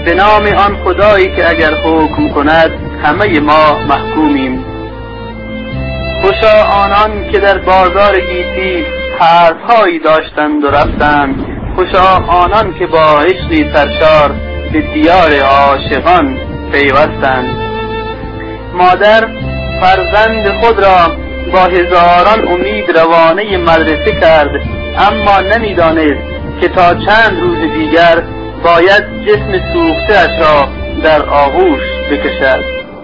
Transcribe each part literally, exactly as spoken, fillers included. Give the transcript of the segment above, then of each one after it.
به نام آن خدایی که اگر حکم کند همه ما محکومیم. خوشا آنان که در بازار گیتی حرفهایی داشتند و رفتند، خوشا آنان که با عشقی سرشار به دیار عاشقان پیوستند. مادر فرزند خود را با هزاران امید روانه مدرسه کرد، اما نمیدانست که تا چند روز دیگر باید جسم سوخته‌اش را در آغوش بکشد.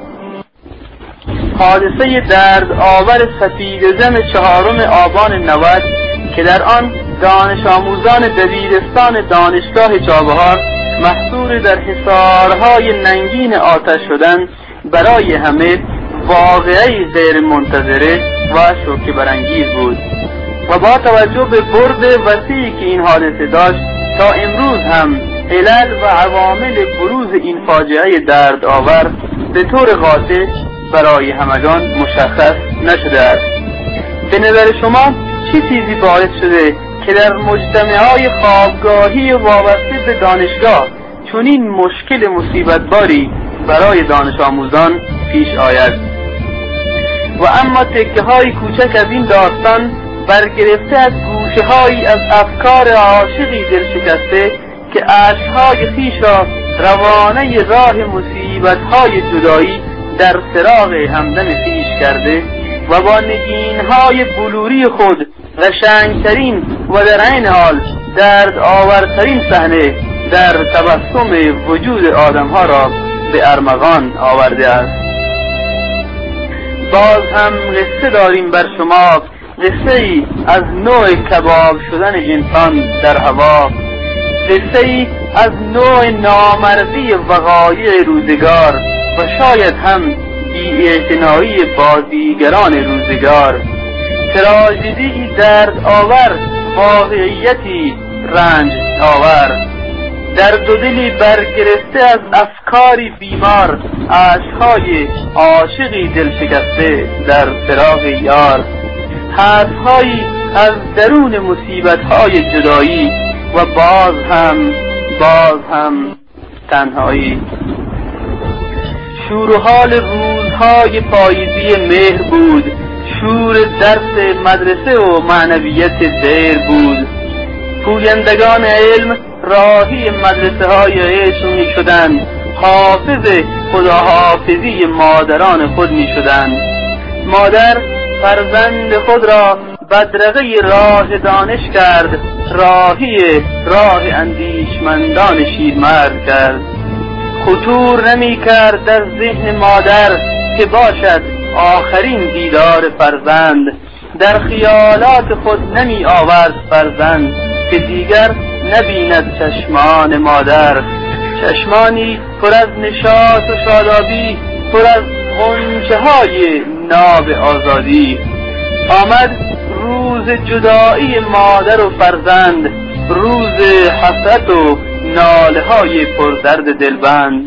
حادثه درد آور سپیده‌زن چهارم آبان نود که در آن دانش آموزان دبیرستان دانشگاه چابهار محصور در حصارهای ننگین آتش شدند، برای همه واقعی غیر منتظره و شوکه برانگیز بود و با توجه به برد وسیعی که این حادثه داشت تا امروز هم علل و عوامل بروز این فاجعه درد آور به طور قاطع برای همگان مشخص نشده است. به نظر شما چه چیزی باعث شده که در مجتمعهای خوابگاهی وابسته به دانشگاه چنین مشکل مصیبتباری برای دانش آموزان پیش آید؟ و اما تکه های کوچک از این داستان برگرفته از گوشه هایی از افکار عاشقی دلشکسته که اشک‌های خویش را روانه راه مصیبت های جدایی در فراق همدم خویش کرده و با نگین های بلوری خود قشنگترین و در عین حال درد آورترین صحنه در تبسم وجود آدم ها را به ارمغان آورده است. باز هم قصه داریم بر شما، قصه ای از نوع کباب شدن انسان در هوا، قصه ای از نوع نامردی وقایع روزگار و شاید هم بی‌اعتنایی بازیگران روزگار، تراژدی درد آور، واقعیتی رنج آور، در دو دلی برگرفته از افکاری بیمار، عشقهای عاشقی دلشکسته در فراق یار، حرفهایی از درون مصیبتهای جدایی و باز هم باز هم تنهایی. شور و حال روزهای پاییزی مهر بود، شور درس مدرسه و معنویت دیر بود. پویندگان علم راهی مدرسه های عشق می شدند، حافظ خداحافظی مادران خود می شدند. مادر فرزند خود را بدرقه راه دانش کرد، راهی راه اندیشمندان شیرمرد کرد. خطور نمی کرد در ذهن مادر که باشد آخرین دیدار فرزند، در خیالات خود نمی آورد فرزند که دیگر نبیند چشمان مادر، چشمانی پر از نشاط و شادابی، پر از غنچه های ناب آزادی. آمد روز جدایی مادر و فرزند، روز حسرت و ناله های پردرد دلبند.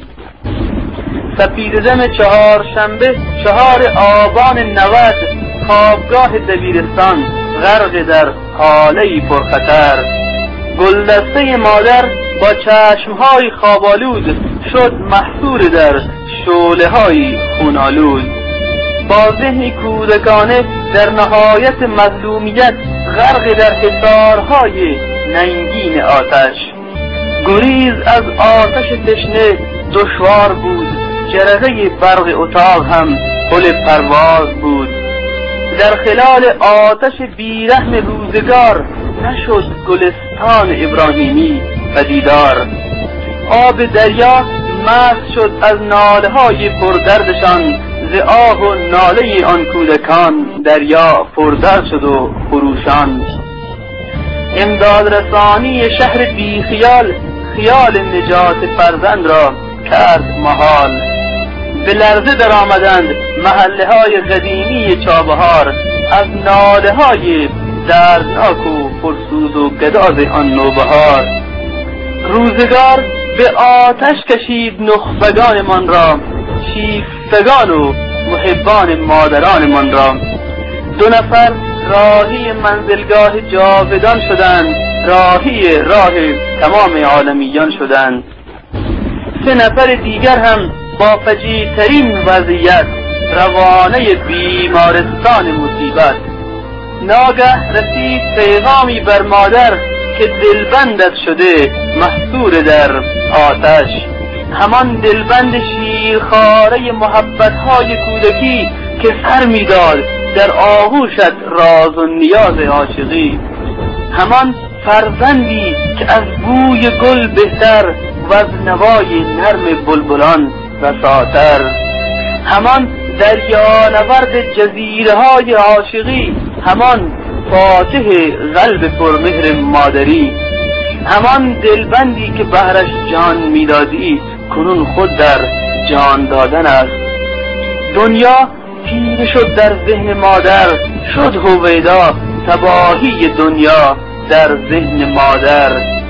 سپیده‌دم چهار شنبه چهار آبان نود، خوابگاه دبیرستان غرق در حاله‌ای پرخطر. گلدسته مادر با چشمهای خوابالود شد محصور در شعله‌های خونالود. با ذهنی کودکانه در نهایت مظلومیت غرق در حصارهای ننگین آتش. گریز از آتش تشنه دشوار بود، جرقه برق اتاق هم پل پرواز بود. در خلال آتش بیرحم روزگار نشد گلستان ابراهیمی پدیدار. آب دریا مست شد از ناله های پردردشان، ز آه و ناله آن کودکان دریا پردرد شد و خروشان. امداد رسانی شهر بی خیال خیال نجات فرزند را کرد محال. به لرزه در آمدند محله های قدیمی چابهار از ناله های دردناک و پرسوز و گداز آن نوبهار. روزگار به آتش کشید نخبگانمان را، شیفتگان و محبان مادرانمان را. دو نفر راهی منزلگاه جاودان شدند، راهی راه تمام عالمیان شدند. سه نفر دیگر هم با فجیع‌ترین وضعیت روانه بیمارستان مصیبت. ناگه رسید پیغامی بر مادر که دلبندت شده محصور در آتش. همان دلبند شیرخواره محبتهای کودکی که سر میداد در آغوشت راز و نیاز عاشقی. همان فرزندی که از بوی گل بهتر و از نوای نرم بلبلان رساتر. همان دریانورد جزیره های عاشقی، همان فاتح قلب پرمهر مادری. همان دلبندی که بهرش جان میدادی کنون خود در جان دادن است. دنیا تیره شد در ذهن مادر، شد هویدا تباهی دنیا در ذهن مادر.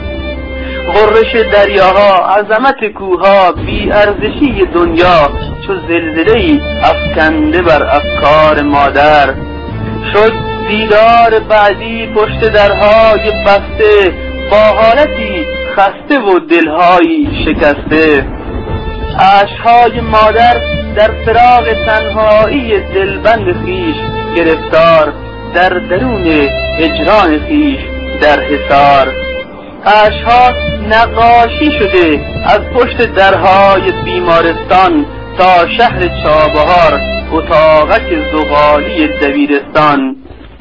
غرش دریاها، عظمت کوها، بی ارزشی دنیا چو زلزله‌ای افکنده بر افکار مادر. شد دیدار بعدی پشت درهای بسته، با حالتی خسته و دلهایی شکسته. اشک‌های مادر در فراق تنهایی دلبند خویش گرفتار، در درون هجران خویش در حصار. اشک‌ها نقاشی شده از پشت درهای بیمارستان تا شهر چابهار، اتاقک زغالی دبیرستان.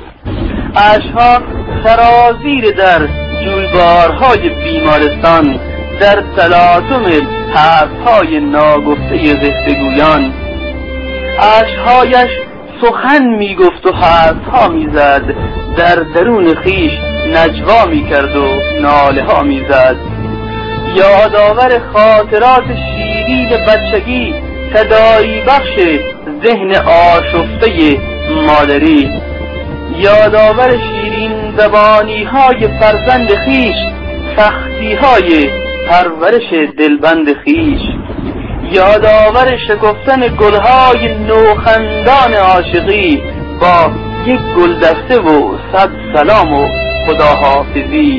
اشک‌ها سرازیر در جویبارهای بیمارستان، در تلاطم حرفهای ناگفته قصه‌گویان. اشک‌هایش سخن میگفت و حرفها میزد، در درون خویش نجوا میکرد و ناله ها میزد. یادآور خاطرات شیرین بچگی، تداعی بخش ذهن آشفته مادری. یادآور شیرین زبانی های فرزند خویش، سختی های پرورش دلبند خویش. یادآور شکفتن گلهای نوخندان عاشقی، با یک گلدسته و صد سلام و خداحافظی.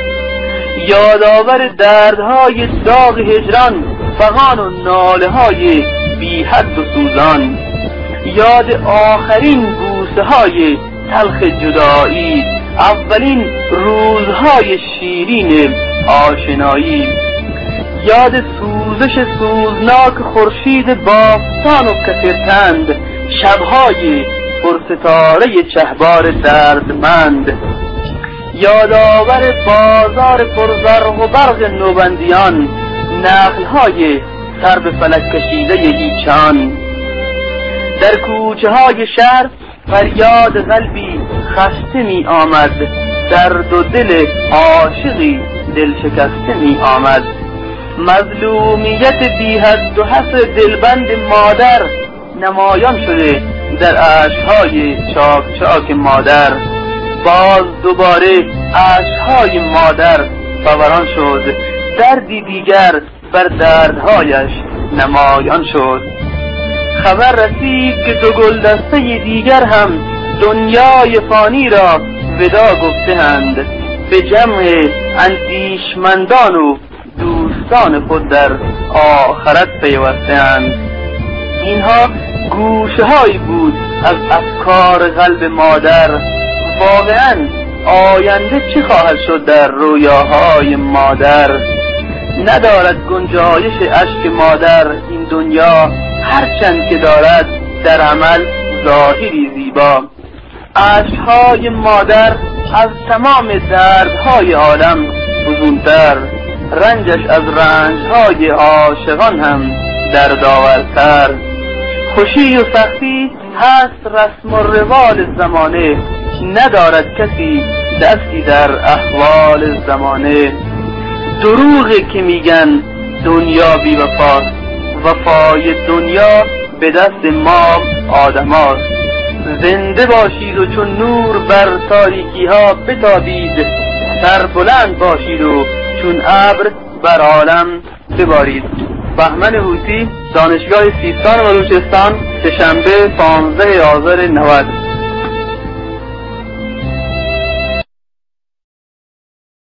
یادآور دردهای داغ هجران، فغان و ناله های بی حد و سوزان. یاد آخرین بوسه های تلخ جدایی، اولین روزهای شیرین آشنایی. یاد سوزش سوزناک خورشید بافتان و کثرتند، شبهای پرستاره چهبار دردمند. یادآور بازار پرزرق و برق نوبندیان، نخلهای سر به فلک کشیده ایچان. در کوچه های شهر فریاد قلبی خسته می آمد، درد و دل عاشقی دل شکسته می آمد. مظلومیت بی حد و حصر دلبند مادر نمایان شده در اشک‌های چاک چاک مادر. باز دوباره اشک‌های مادر فوران شد، دردی دیگر بر دردهایش نمایان شد. خبر رسید که دو گلدسته دیگر هم دنیای فانی را ودا گفته‌اند، به جمع اندیشمندان و دوستان خود در آخرت پیوسته‌اند. اینها گوشه هایی بود از افکار قلب مادر. واقعاً آینده چه خواهد شد در رویاهای مادر؟ ندارد گنجایش اشک مادر این دنیا، هرچند که دارد در عمل ظاهری زیبا. اشک‌های مادر از تمام دردهای عالم فزونتر، رنجش از رنجهای عاشقان هم دردآورتر. خوشی و سختی هست رسم و روال زمانه، ندارد کسی دستی در احوال زمانه. دروغی که میگن دنیا بی وفاست، وفای دنیا به دست ما آدماست. زنده باشید و چون نور بر تاریکی ها بتابید، سربلند باشید و چون ابر بر عالم ببارید. بهمن هوتی، دانشگاه سیستان و بلوچستان، سه‌شنبه پانزده آذر نود.